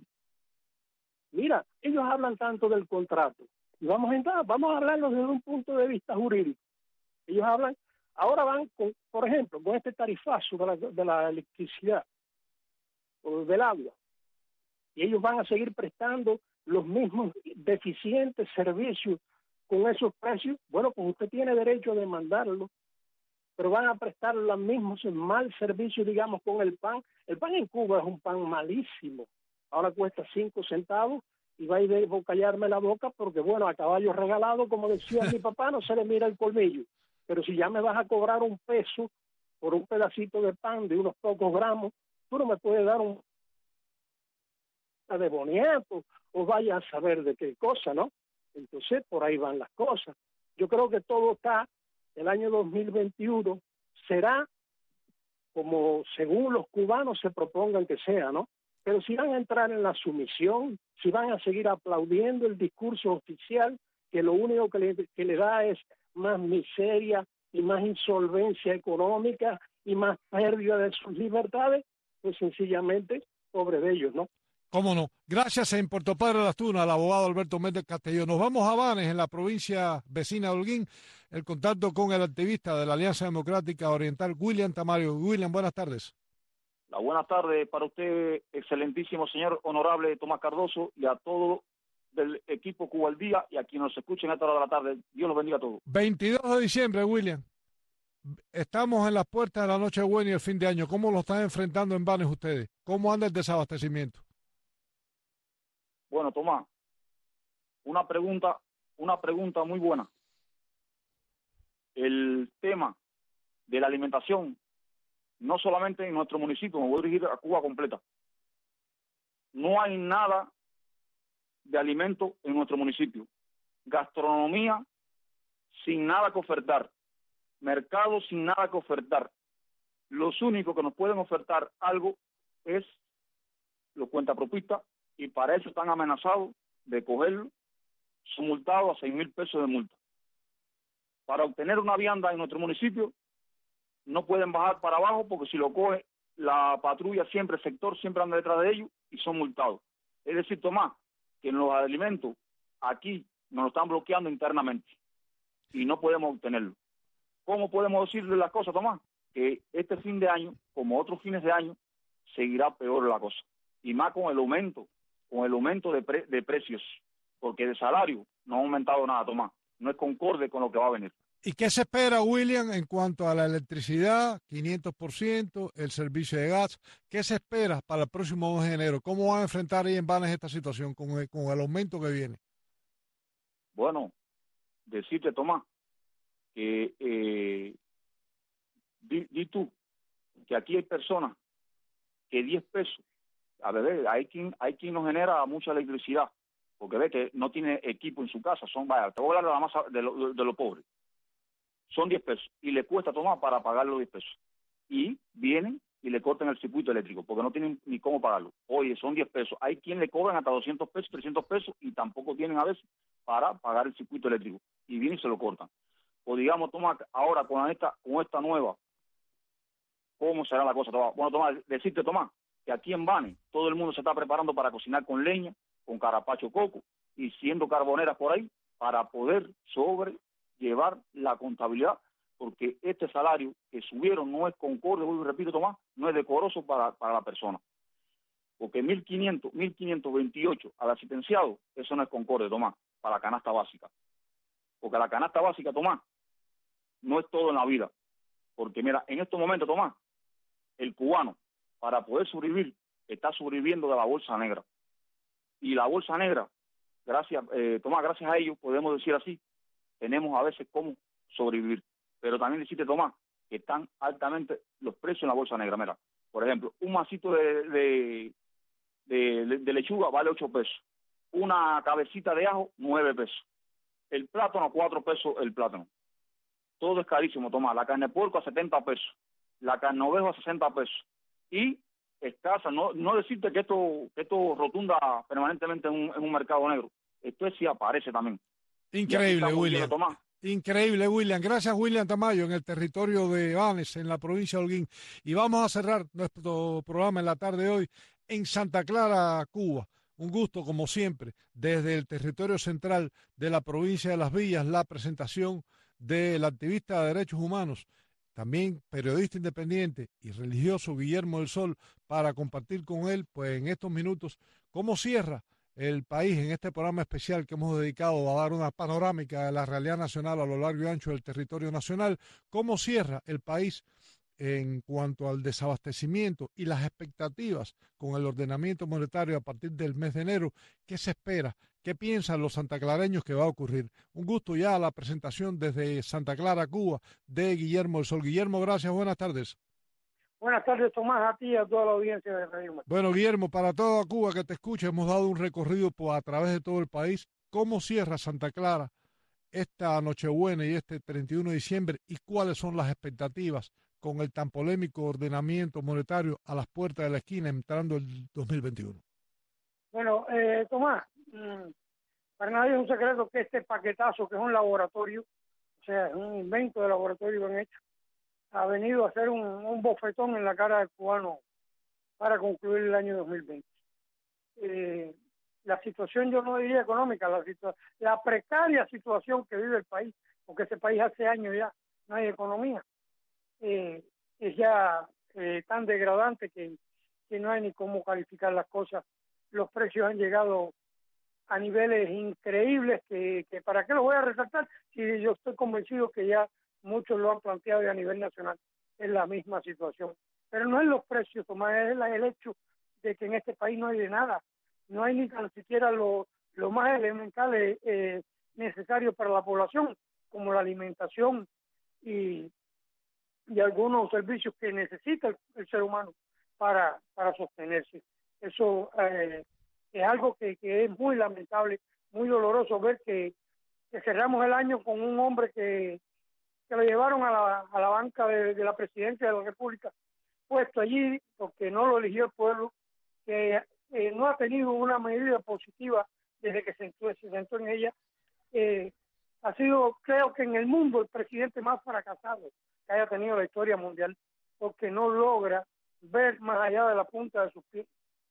mira, ellos hablan tanto del contrato, y vamos a hablarlo desde un punto de vista jurídico. Ellos hablan, ahora van, por ejemplo, con este tarifazo de la electricidad o del agua, y ellos van a seguir prestando los mismos deficientes servicios con esos precios. Bueno, pues usted tiene derecho a demandarlo, pero van a prestar los mismos mal servicios, digamos, con el pan. El pan en Cuba es un pan malísimo. Ahora cuesta 5 centavos y va a ir a callarme la boca porque, bueno, a caballo regalado, como decía mi papá, no se le mira el colmillo. Pero si ya me vas a cobrar un peso por un pedacito de pan de unos pocos gramos, tú no me puedes dar un de boniato o vaya a saber de qué cosa, ¿no? Entonces, por ahí van las cosas. Yo creo que todo está, el año 2021 será como según los cubanos se propongan que sea, ¿no? Pero si van a entrar en la sumisión, si van a seguir aplaudiendo el discurso oficial, que lo único que le da es más miseria y más insolvencia económica y más pérdida de sus libertades, pues sencillamente, pobre de ellos, ¿no? ¿Cómo no? Gracias en Puerto Padre de las Tunas al abogado Alberto Méndez Castelló. Nos vamos a Banes, en la provincia vecina de Holguín, el contacto con el activista de la Alianza Democrática Oriental, William Tamayo. William, buenas tardes. Buenas tardes para usted, excelentísimo señor honorable Tomás Cardoso, y a todo del equipo Cuba al Día, y a quienes nos escuchen a esta hora de la tarde. Dios los bendiga a todos. 22 de diciembre, William. Estamos en las puertas de la Nochebuena y el fin de año. ¿Cómo lo están enfrentando en Banes ustedes? ¿Cómo anda el desabastecimiento? Bueno, Tomás, una pregunta muy buena. El tema de la alimentación, no solamente en nuestro municipio, me voy a dirigir a Cuba completa. No hay nada de alimento en nuestro municipio. Gastronomía sin nada que ofertar. Mercado sin nada que ofertar. Los únicos que nos pueden ofertar algo es los cuentapropistas, y para eso están amenazados de cogerlo. Son multados a 6.000 pesos de multa. Para obtener una vianda en nuestro municipio no pueden bajar para abajo, porque si lo coge la patrulla siempre, el sector siempre anda detrás de ellos y son multados. Es decir, Tomás, que en los alimentos aquí nos lo están bloqueando internamente y no podemos obtenerlo. ¿Cómo podemos decirle las cosas, Tomás? Que este fin de año, como otros fines de año, seguirá peor la cosa. Y más con el aumento de precios, porque de salario no ha aumentado nada, Tomás. No es concorde con lo que va a venir. ¿Y qué se espera, William, en cuanto a la electricidad, 500%, el servicio de gas? ¿Qué se espera para el próximo 2 de enero? ¿Cómo van a enfrentar ahí en Banes esta situación con el aumento que viene? Bueno, decirte, Tomás, que di tú que aquí hay personas que 10 pesos, a ver, hay quien nos genera mucha electricidad, porque ve que no tiene equipo en su casa, te voy a hablar de la masa de lo pobre. Son 10 pesos y le cuesta Tomás para pagar los 10 pesos. Y vienen y le cortan el circuito eléctrico porque no tienen ni cómo pagarlo. Oye, son 10 pesos. Hay quien le cobran hasta 200 pesos, 300 pesos y tampoco tienen a veces para pagar el circuito eléctrico. Y vienen y se lo cortan. O digamos, Tomás, ahora con esta nueva, ¿cómo será la cosa, Tomás? Bueno, Tomás, decirte, Tomás, que aquí en Banes todo el mundo se está preparando para cocinar con leña, con carapacho coco y siendo carboneras por ahí para poder llevar la contabilidad, porque este salario que subieron no es concorde, vuelvo y repito, Tomás, no es decoroso para la persona. Porque 1.528 al asistenciado, eso no es concorde, Tomás, para la canasta básica. Porque la canasta básica, Tomás, no es todo en la vida. Porque mira, en estos momentos, Tomás, el cubano, para poder sobrevivir, está sobreviviendo de la bolsa negra. Y la bolsa negra, Tomás, gracias a ellos, podemos decir así, tenemos a veces cómo sobrevivir. Pero también decirte, Tomás, que están altamente los precios en la bolsa negra. Mira, por ejemplo, un masito de lechuga vale 8 pesos. Una cabecita de ajo, 9 pesos. El plátano, 4 pesos el plátano. Todo es carísimo, Tomás. La carne de puerco a 70 pesos. La carne de ovejo a 60 pesos. Y escasa, no decirte que esto rotunda permanentemente en un mercado negro. Esto sí aparece también. Increíble, William. Increíble, William. Gracias, William Tamayo, en el territorio de Banes, en la provincia de Holguín. Y vamos a cerrar nuestro programa en la tarde de hoy en Santa Clara, Cuba. Un gusto, como siempre, desde el territorio central de la provincia de Las Villas, la presentación del activista de derechos humanos, también periodista independiente y religioso Guillermo del Sol, para compartir con él, pues en estos minutos, cómo cierra el país en este programa especial que hemos dedicado a dar una panorámica de la realidad nacional a lo largo y ancho del territorio nacional, cómo cierra el país en cuanto al desabastecimiento y las expectativas con el ordenamiento monetario a partir del mes de enero. ¿Qué se espera? ¿Qué piensan los santaclareños que va a ocurrir? Un gusto ya la presentación desde Santa Clara, Cuba, de Guillermo del Sol. Guillermo, gracias, buenas tardes. Buenas tardes, Tomás, a ti y a toda la audiencia de Radio Martí. Bueno, Guillermo, para toda Cuba que te escucha, hemos dado un recorrido a través de todo el país. ¿Cómo cierra Santa Clara esta Nochebuena y este 31 de diciembre y cuáles son las expectativas con el tan polémico ordenamiento monetario a las puertas de la esquina entrando el 2021? Bueno, Tomás, para nadie es un secreto que este paquetazo, que es un laboratorio, o sea, es un invento de laboratorio bien hecho, ha venido a hacer un bofetón en la cara del cubano para concluir el año 2020. La situación, yo no diría económica, la precaria situación que vive el país, porque ese país hace años ya no hay economía, es ya tan degradante que no hay ni cómo calificar las cosas. Los precios han llegado a niveles increíbles que ¿para qué los voy a resaltar? Si yo estoy convencido que ya muchos lo han planteado y a nivel nacional es la misma situación. Pero no es los precios, Tomás, es el hecho de que en este país no hay de nada. No hay ni tan siquiera lo más elemental necesario para la población, como la alimentación y algunos servicios que necesita el ser humano para sostenerse. Eso es algo que es muy lamentable, muy doloroso ver que cerramos el año con un hombre que lo llevaron a la banca de la presidencia de la República, puesto allí porque no lo eligió el pueblo, que no ha tenido una medida positiva desde que se sentó en ella. Ha sido, creo que en el mundo, el presidente más fracasado que haya tenido la historia mundial, porque no logra ver más allá de la punta de sus pies.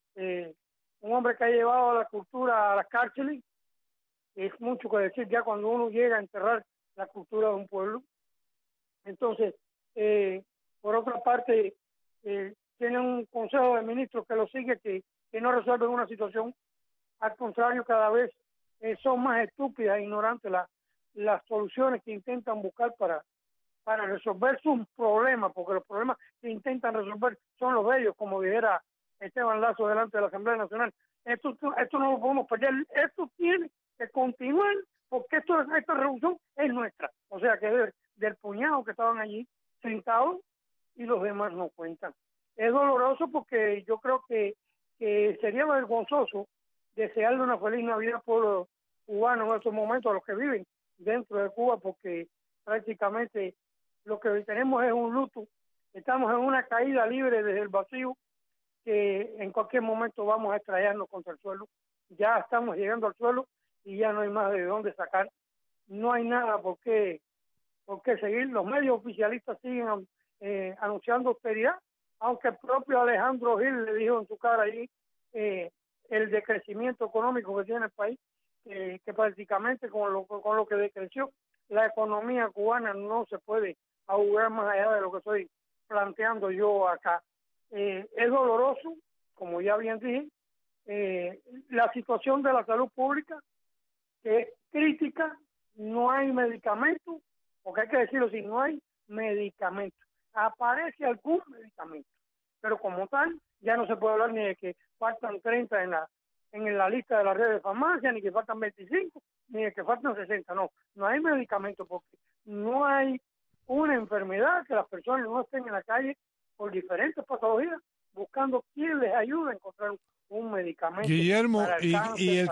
Un hombre que ha llevado a la cultura a las cárceles, es mucho que decir ya cuando uno llega a enterrar la cultura de un pueblo. Entonces, por otra parte, tiene un consejo de ministros que lo sigue, que no resuelven una situación. Al contrario, cada vez son más estúpidas e ignorantes las soluciones que intentan buscar para resolver sus problemas, porque los problemas que intentan resolver son los de ellos, como dijera Esteban Lazo delante de la Asamblea Nacional. Esto no lo podemos perder, esto tiene que continuar, porque esta revolución es nuestra. O sea, que es del puñado que estaban allí sentados y los demás no cuentan. Es doloroso porque yo creo que sería vergonzoso desearle una feliz Navidad al pueblo cubano en estos momentos, a los que viven dentro de Cuba, porque prácticamente lo que tenemos es un luto. Estamos en una caída libre desde el vacío, que en cualquier momento vamos a estrellarnos contra el suelo. Ya estamos llegando al suelo y ya no hay más de dónde sacar. No hay nada por qué seguir. Los medios oficialistas siguen anunciando austeridad, aunque el propio Alejandro Gil le dijo en su cara ahí el decrecimiento económico que tiene el país, que prácticamente con lo que decreció la economía cubana no se puede augurar más allá de lo que estoy planteando yo acá. Es doloroso, como ya bien dije, la situación de la salud pública, que es crítica. No hay medicamentos, porque hay que decirlo así, no hay medicamentos. Aparece algún medicamento, pero como tal, ya no se puede hablar ni de que faltan 30 en la lista de la red de farmacia, ni que faltan 25, ni de que faltan 60. No hay medicamentos, porque no hay una enfermedad que las personas no estén en la calle por diferentes patologías buscando quién les ayude a encontrar un medicamento. Guillermo, para el cáncer, y el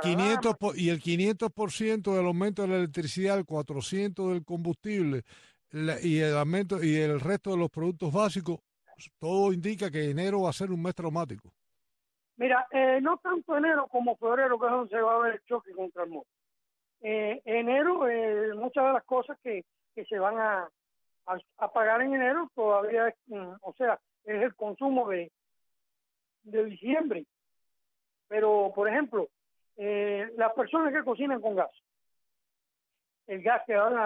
500% del aumento de la electricidad, el 400% del combustible y el aumento y el resto de los productos básicos, todo indica que enero va a ser un mes traumático. Mira, no tanto enero como febrero, que es donde se va a ver el choque contra el mundo. Enero, muchas de las cosas que se van a pagar en enero todavía es, es el consumo de diciembre. Pero, por ejemplo, las personas que cocinan con gas, el gas que van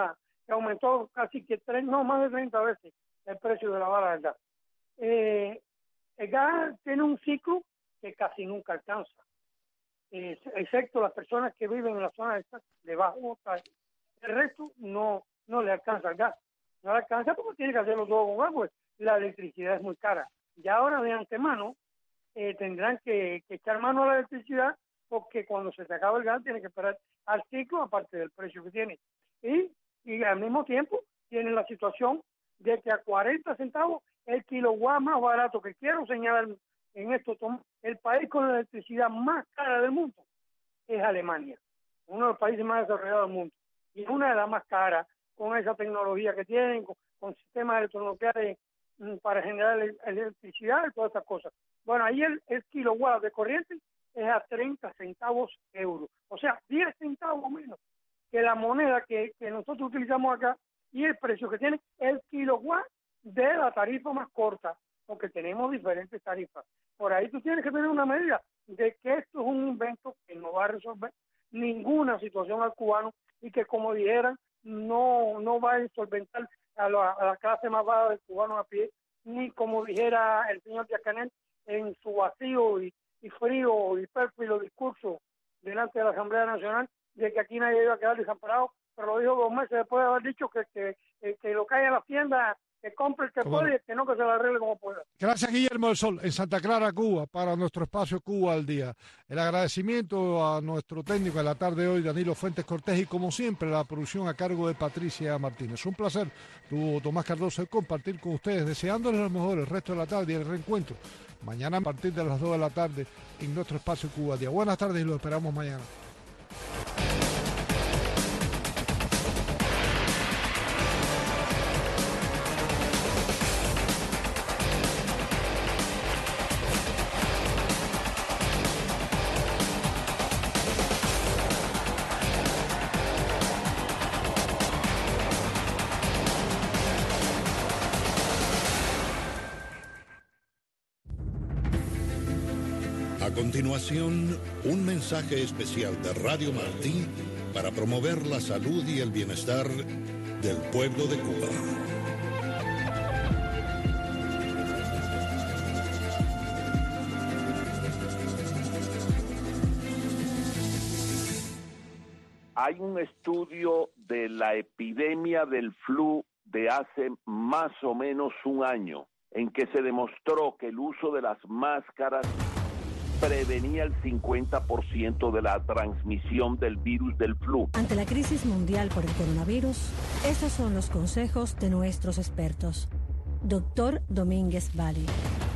que aumentó casi que más de 30 veces el precio de la barra del gas. El gas tiene un ciclo que casi nunca alcanza, excepto las personas que viven en la zona de bajo voltaje. El resto no le alcanza el gas. No le alcanza porque tiene que hacerlo todo con gas, pues la electricidad es muy cara. Y ahora de antemano tendrán que echar mano a la electricidad, porque cuando se te acaba el gas tienen que esperar al ciclo, aparte del precio que tiene. Y al mismo tiempo tienen la situación de que a 40 centavos el kilowatt más barato, que quiero señalar en esto, el país con la electricidad más cara del mundo es Alemania, uno de los países más desarrollados del mundo, y es una de las más caras, con esa tecnología que tienen, con sistemas electronucleares para generar electricidad y todas estas cosas. Bueno, ahí el kilowatt de corriente es a 30 centavos euros, o sea, 10 centavos menos que la moneda que nosotros utilizamos acá, y el precio que tiene el kilowatt de la tarifa más corta, porque tenemos diferentes tarifas. Por ahí tú tienes que tener una medida de que esto es un invento que no va a resolver ninguna situación al cubano, y que, como dijeran, no va a insolventar a la clase más baja del cubano a pie, ni, como dijera el señor Díaz-Canel en su vacío y frío y pérfido discurso delante de la Asamblea Nacional, de que aquí nadie iba a quedar desamparado, pero lo dijo 2 meses después de haber dicho que lo que hay en la tienda, que compre el que puede, y el que no, que se lo arregle como pueda. Gracias, Guillermo del Sol, en Santa Clara, Cuba, para nuestro espacio Cuba al Día. El agradecimiento a nuestro técnico en la tarde de hoy, Danilo Fuentes Cortés, y como siempre la producción a cargo de Patricia Martínez. Un placer, tuvo Tomás Cardoso, el compartir con ustedes, deseándoles lo mejor el resto de la tarde y el reencuentro mañana a partir de las 2 de la tarde en nuestro espacio Cuba al Día. Buenas tardes y lo esperamos mañana. A continuación, un mensaje especial de Radio Martí para promover la salud y el bienestar del pueblo de Cuba. Hay un estudio de la epidemia del flu de hace más o menos 1 año, en que se demostró que el uso de las máscaras prevenía el 50% de la transmisión del virus del flu. Ante la crisis mundial por el coronavirus, estos son los consejos de nuestros expertos. Doctor Domínguez Valle.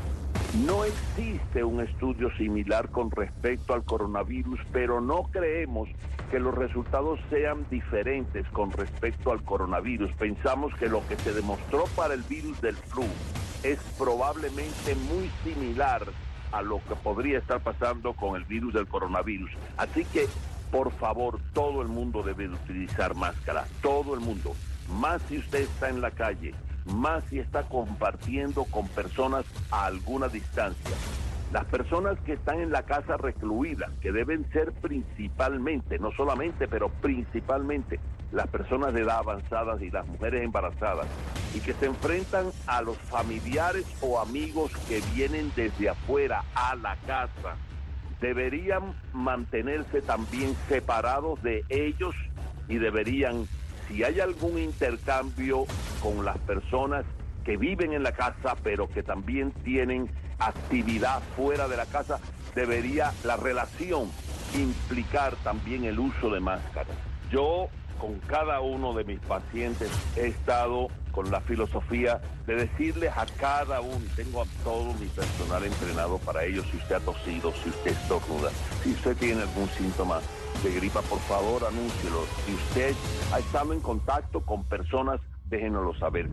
No existe un estudio similar con respecto al coronavirus, pero no creemos que los resultados sean diferentes con respecto al coronavirus. Pensamos que lo que se demostró para el virus del flu es probablemente muy similar a lo que podría estar pasando con el virus del coronavirus. Así que, por favor, todo el mundo debe utilizar máscara, todo el mundo. Más si usted está en la calle, más si está compartiendo con personas a alguna distancia. Las personas que están en la casa recluidas, que deben ser principalmente, no solamente, pero principalmente, las personas de edad avanzada y las mujeres embarazadas, y que se enfrentan a los familiares o amigos que vienen desde afuera a la casa, deberían mantenerse también separados de ellos y deberían, si hay algún intercambio con las personas que viven en la casa, pero que también tienen actividad fuera de la casa, debería la relación implicar también el uso de máscaras. Yo, con cada uno de mis pacientes, he estado con la filosofía de decirles a cada uno, y tengo a todo mi personal entrenado para ello, si usted ha tosido, si usted estornuda, si usted tiene algún síntoma de gripa, por favor, anúncielo. Si usted ha estado en contacto con personas, déjenoslo saber.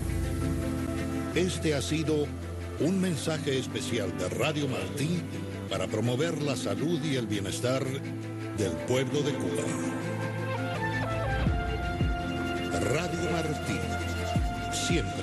Este ha sido un mensaje especial de Radio Martí para promover la salud y el bienestar del pueblo de Cuba. Radio Martí, siempre